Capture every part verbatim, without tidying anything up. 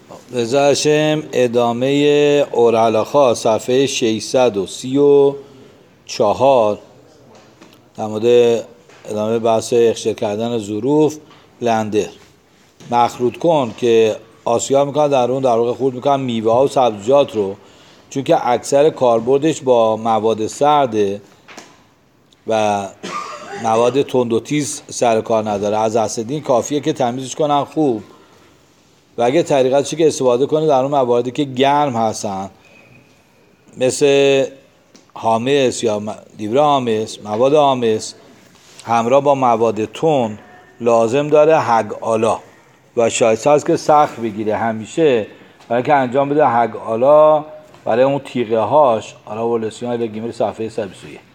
رضا هاشم ادامه اورالخا صفحه ششصد و سی و چهار در مورد ادامه بحث اخشار کردن ظروف لندر. مخلوط کن که آسیا میکنن در اون در واقع خورد میکنن میوه ها و سبزیجات رو، چون که اکثر کاربردش با مواد سرده و مواد تند و تیز سر کار نداره. از اسیدین کافیه که تمیزش کنن خوب و اگه طریقتش که استفاده کنه در اون مواردی که گرم هستن مثل هامس یا لیبر هامس، مواد هامس همراه با مواد تند لازم داره هگ آلا و شایسته است که سخت بگیره همیشه برای که انجام بده هگ آلا برای اون تیغه هاش. آلا ولسیون لگیمر صفحه صد و بیست و یک.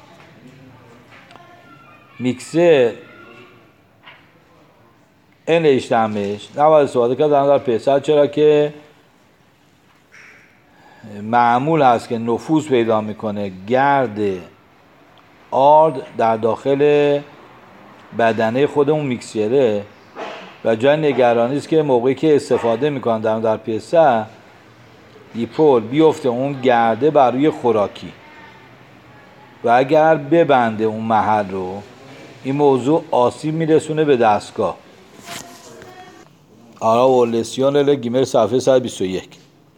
میکسر این اشتمش نباید استفاده کرد در پیسر، چرا که معمول هست که نفوذ پیدا میکنه گرد آرد در داخل بدنه خود اون میکسره و جای نگرانی است که موقعی که استفاده میکنن در در پیسر دیپول بیفته اون گرده بر روی خوراکی و اگر ببنده اون محل رو این موضوع آسیب میرسونه به دستگاه. آرا ولسیون لگیمر صفحه صد و بیست و یک.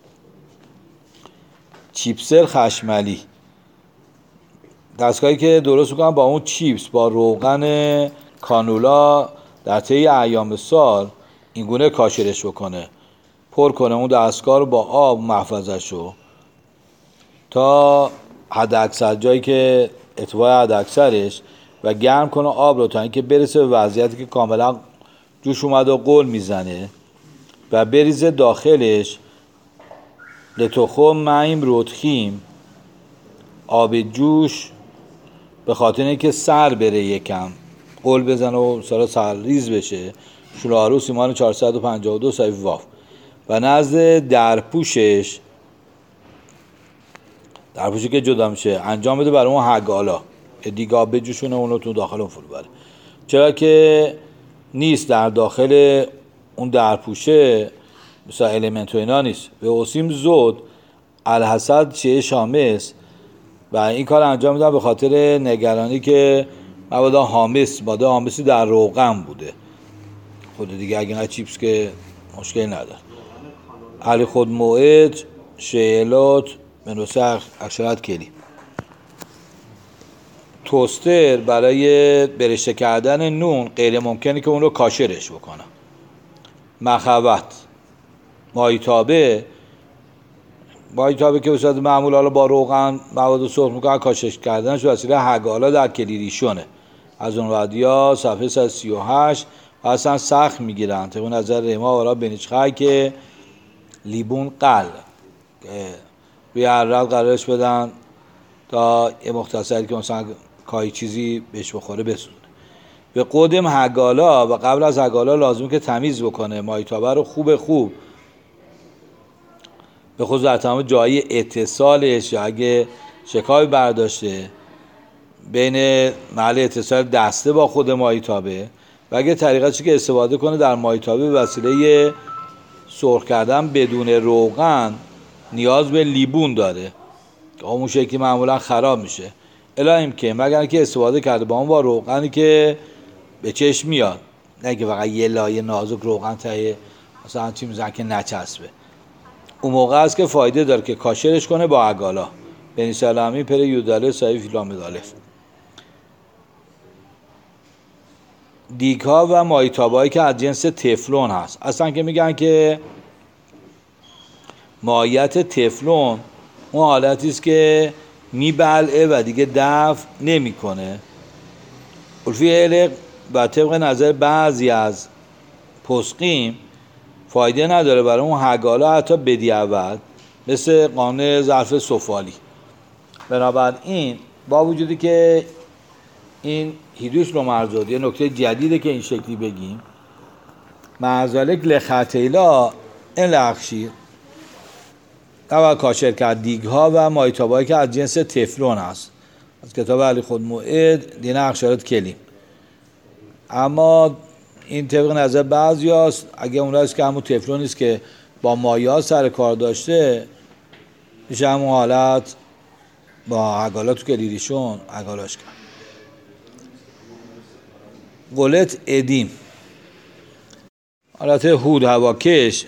چیپسر خشملی دستگاهی که درست میکنن با اون چیپس با روغن کانولا در طی ایام سال اینگونه کاشرش بکنه، پر کنه اون دستگاه رو با آب محفظش رو تا حد اکثر جایی که اتباع حد اکثرش و گرم کنه آب رو تا اینکه برسه به وضعیتی که کاملا جوش اومده و قل میزنه و بریزه داخلش لتوخم معیم رودخیم آب جوش به خاطر اینکه سر بره یکم قل بزنه و سر سر ریز بشه. شلاروس ایمان چهارصد و پنجاه و دو صحیح واف. و نزد درپوشش درپوشی که جدا میشه انجام بده برای اون هگالا که دیگه آب بجوشونه اونو تو داخل اون فرو بره، چرا که نیست در داخل اون درپوشه مثلا الیمنت و اینا نیست. به اوسیم زود الحسد چه شامس و این کار انجام میدن به خاطر نگرانی که مبادا هامس ماده هامسی در روغن بوده. خود دیگه اگه نه چیپس که مشکل نداره. علی خود موعد شیلات منوسه اکشرات کلی. توستر برای برشته کردن نون غیر ممکنه که اون رو کاشرش بکنه. مخوت مایتابه مایتابه که بسید معمول حالا با روغن مواد سرخ میکنه کاشش کردنش وسیله هگالا در کلیریشونه. از اون ودیا صفحه صد و سی و هشت و اصلا سخت میگیرن طبق نظر ریما ورا بنیچخه که لیبون قل روی عرق قرارش بدن تا یه مختصری که مثلا کاری چیزی بهش بخوره بسونه. به قدم هگالا و قبل از هگالا لازم که تمیز بکنه مایتابه رو خوب خوب به خود در تمام جایی اتصالش یا اگه شکاوی برداشته بین محل اتصال دسته با خود مایتابه و اگه طریقتی که استفاده کنه در مایتابه وسیله سرخ کردن بدون روغن نیاز به لیبون داره که اون شکلی معمولا خراب میشه الهیم که مگر که استفاده کرده با اون با روغنی که به چشم میاد، نه که فقط یه لایه نازک روغن تایه مثلا چی میزن که نچسبه. اون موقع است که فایده داره که کاشرش کنه با عگالا. بنی سلامی پر یوداله صحیح فیلامدالف. دیگ ها و مایتابایی که از جنس تفلون هست اصلا که میگن که مایت تفلون اون حالتی است که میبلعه و دیگه دفع نمیکنه. الفی علق و طبق نظر بعضی از پسقیم فایده نداره برای اون هگالا حتی بدیعود مثل قانون ظرف سفالی. بنابراین با وجودی که این هیدوش رو مرزاد یه نکته جدیده که این شکلی بگیم معذالک لخطیلا این لخشیر نباید کاشر کرد دیگ ها و مایتابایی که از جنس تفلون هست از کتاب علی خود موعد دین اخشارات کلیم. اما این طبق نظر بعضی هست اگه اون هست که همون تفلون نیست که با مایعات سر کار داشته، میشه همون حالت با عگالات تو کلیدیشون عگالاش کرد. قلت ادیم، حالت هود هواکش،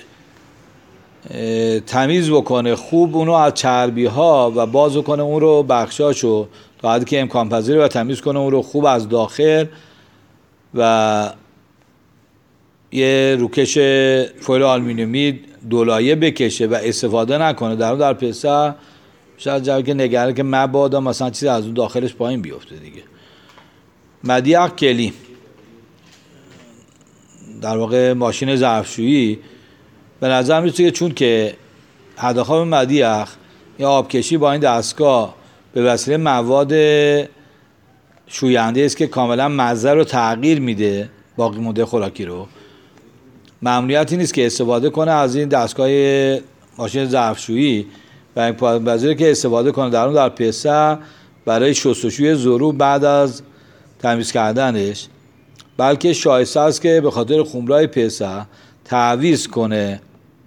تمیز بکنه خوب اونو از چربی ها و باز کنه اون رو بخشاشو تا حدی که امکان پذیره و تمیز کنه اون رو خوب از داخل و یه روکش فویل آلومینیومی دولایه بکشه و استفاده نکنه در اون در پسح. شاید جایی که نگرانه که مبادا مثلا چیزی از اون داخلش پایین بیفته دیگه. مدیخ کلی، در واقع ماشین ظرفشویی، به نظر میاد که چون که هداخواب مدیخ یا آبکشی با این دستگاه به وسیله مواد شوینده است که کاملا مزه رو تغییر میده، باقی مونده خوراکی رو، ممنوعیتی نیست که استفاده کنه از این دستگاه ماشین ظرفشویی و امکان پذیره که استفاده کنه در اون در پسح برای شستشوی ظروف بعد از تمیز کردنش، بلکه شایسته است که به خاطر خمرای پسح تعویض کنه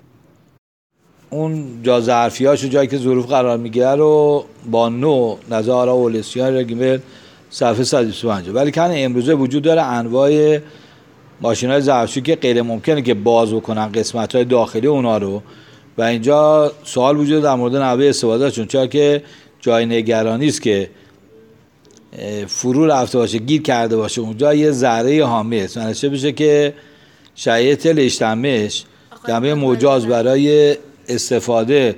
اون جا ظرفیاشو، جایی که ظروف قرار میگیره رو با نو نظر آرا اولسیان رگیمل صفحه صد و بیست و پنج. ولی که امروزه وجود داره انواع ماشین‌های ظرفشویی که غیر ممکنه که باز بکنن قسمت‌های داخلی اونا رو و اینجا سوال وجود در مورد نحوه استفادهشون، چرا که جای نگرانی است که فرو رفته باشه، گیر کرده باشه اونجا یه ذره حامل است، منشه بشه که شرایط لشتمش جنبه مجاز برای استفاده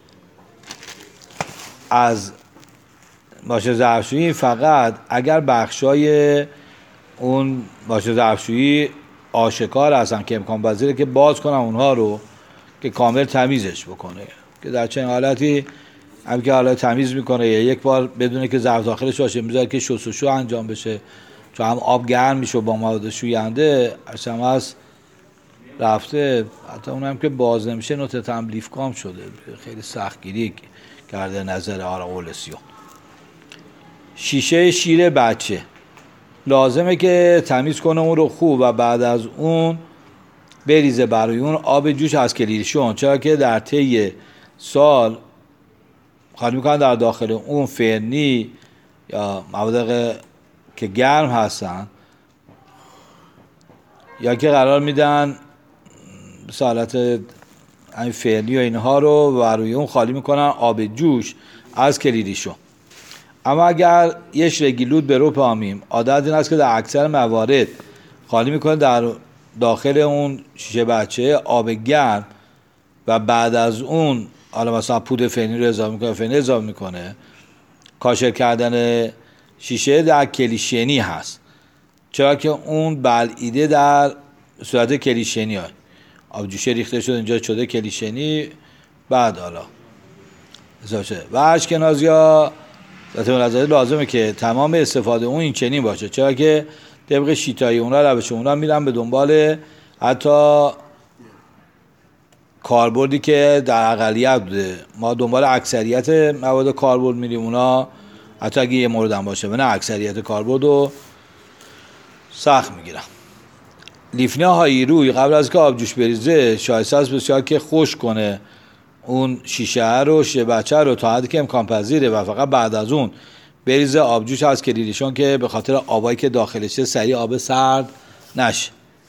از ماشین ظرفشویی فقط اگر بخشای اون ماشین ظرفشویی آشکار هستن که امکان پذیره که باز کنن اونها رو که کامل تمیزش بکنه، که در چنین حالتی هم که حالا تمیز میکنه یا یک بار بدونه که ظرف داخلش باشه میذاره که شستشو انجام بشه، چون هم آب گرم میشه با مواد شوینده هم هست رفته، حتی اون هم که باز نمیشه نوت تملیف کام شده، خیلی سختگیری کرده نظر آرا اولسیون. شیشه شیر بچه لازمه که تمیز کنه اون رو خوب و بعد از اون بریزه برای اون آب جوش از کلیدیشون، چرا که در طی سال خالی میکنن در داخل اون فرنی یا مواد که گرم هستن یا که قرار میدن سالت این فرنی و اینها رو و روی اون خالی میکنن آب جوش از کلیدیشون. اما اگر یه شرگیلود به رو پامیم عادت این است که در اکثر موارد خالی میکنه در داخل اون شیشه بچه آب گرم و بعد از اون حالا مثلا پودر فرنی رو اضافه میکنه، فرنی اضافه میکنه، کاشر کردن شیشه در کلیشنی هست، چرا که اون بلعیده در صورت کلیشنی های آب جوشه ریخته شده اینجا شده کلیشنی، بعد حالا اضافه شده و اشکنازی ها لازمه که تمام استفاده اون این چنین باشه، چرا که طبق شیتایی اونا روش اونا میرن به دنبال حتی کاربردی که در اقلیت بوده، ما دنبال اکثریت مواد کاربرد میریم، اونا حتی اگه یه مورد هم باشه و نه اکثریت کاربرد رو سخت میگیرن. لیفنه هایی روی قبل از که آب جوش بریزه شایسته است بسیار که خشک کنه اون شیشه رو شیشه بچه رو تا حدی که امکان پذیره و فقط بعد از اون بریزه آب جوش از کلیدیشون که به خاطر آبایی که داخلشه سریع آب سرد نشه.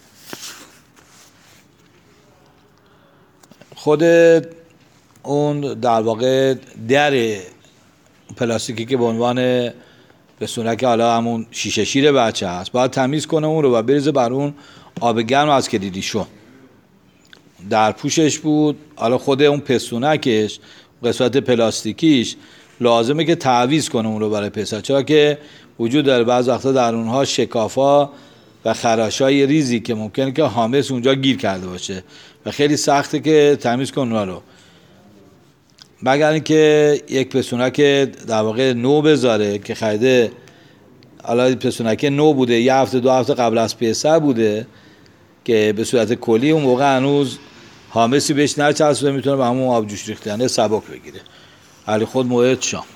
خود اون در واقع در پلاستیکی که به عنوان رسونه که حالا همون شیشه شیر بچه هست باید تمیز کنه اون رو و بریزه بر اون آب گرم از کلیدیشون. در پوشش بود، حالا خود اون پستونکش قسمت پلاستیکیش لازمه که تعویض کنه اون رو برای پسح، چرا که وجود داره بعض وقتا در اونها شکافا و خراشای ریزی که ممکنه که حامس اونجا گیر کرده باشه و خیلی سخته که تمیز کنه اونها رو، مگر اینکه یک پستونک در واقع نو بذاره که خریده، حالا پستونک نو بوده یه هفته دو هفته قبل از پسح بوده که به صورت کلی اون موقع هنوز حامسی بهش نچسبه، میتونه به همون آب جوش ریختنه سبک بگیره. علی خود موعد شام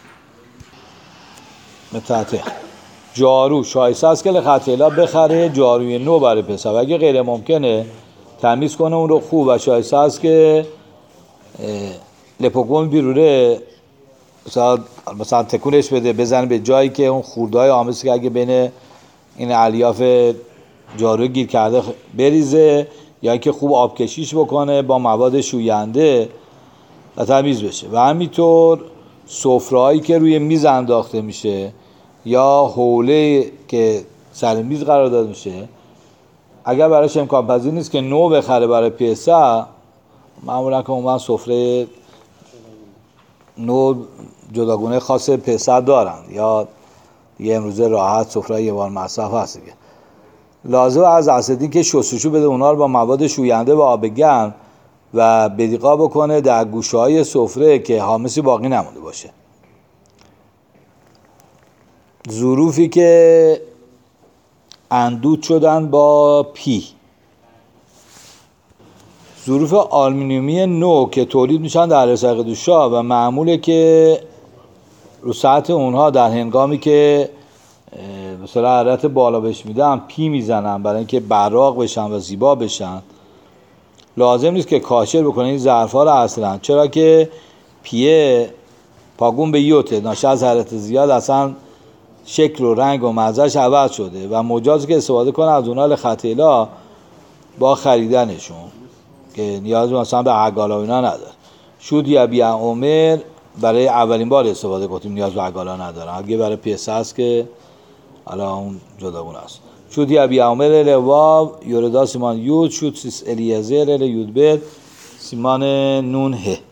متعته جارو شایسته است که لخطیلا بخره جاروی نو برای پسح و اگه غیر ممکنه تمیز کنه اون رو خوب و شایسته است که لپوگون بیروره مثلا مثلا تکونش بده بزنه به جایی که اون خوردهای آمیزی که اگه بین این الیاف جارو گیر کرده بریزه یا اینکه خوب آب کشیش بکنه با مواد شوینده و تمیز بشه. و همینطور سفرهایی که روی میز انداخته میشه یا حوله که سر میز قرار داده میشه اگر براش امکان پذیر نیست که نو بخره برای پسح، معمولا که عموما سفره نو جداگونه خاص پسح دارن یا یه امروزه راحت سفره یه بار مصرف هست دیگه. لازم از اسیدی که شستشو بده اونا رو با مواد شوینده و آب گرم و بدیقا بکنه در گوشه‌های سفره که حامسی باقی نمونده باشه. ظروفی که اندود شدن با پی، ظروف آلومینیومی نو که تولید میشن در رسق دوشا و معموله که رو سطح اونها در هنگامی که مثلا حرارت بالا بهش میدن پی میزنن برای اینکه براق بشن و زیبا بشن. لازم نیست که کاشر بکنه این ظرفا رو اصلا، چرا که پیه پاگون به یوته ناشی از حرارت زیاد اصلا شکل و رنگ و مزهش عوض شده و مجازی که استفاده کنه از اونها لخطیلا با خریدنشون که نیاز مثلا به عگالا و اینا نداره. شود یا بی عمر برای اولین بار استفاده کنیم نیاز به عگالا نداره، اگه برای پیسه هست که حالا اون جداگونه است. شود یا بی عمر لواو یوردا سیمان یود شود سیس الیزر ال یود بد سیمان نون ه.